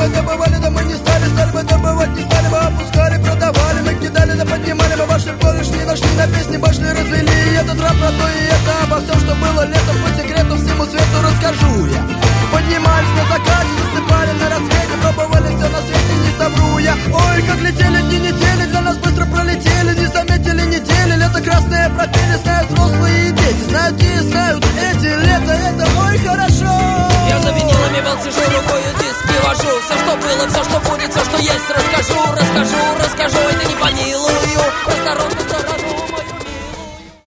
мы добывали, да мы не стали бы добывать, не стали бы, опускали, продавали. Мы кидали, да поднимали, мы ваши кореш не нашли, на песни пошли, развели. И этот рап про то и это, обо всем, что было летом, по секрету всему свету расскажу я. Поднимались на закате, засыпали на рассвете, пробовали все на свете, не совру я. Ой, как летели дни недели, для нас быстро пролетели, не заметили недели. Лето красное пропели, знают взрослые и дети, знают те и знают эти. Лето это ой хорошо. Я за винилами вел, сижу, рукою диски вожу. Все, что было, все, что будет, все, что есть, расскажу. Это не помилую, простородку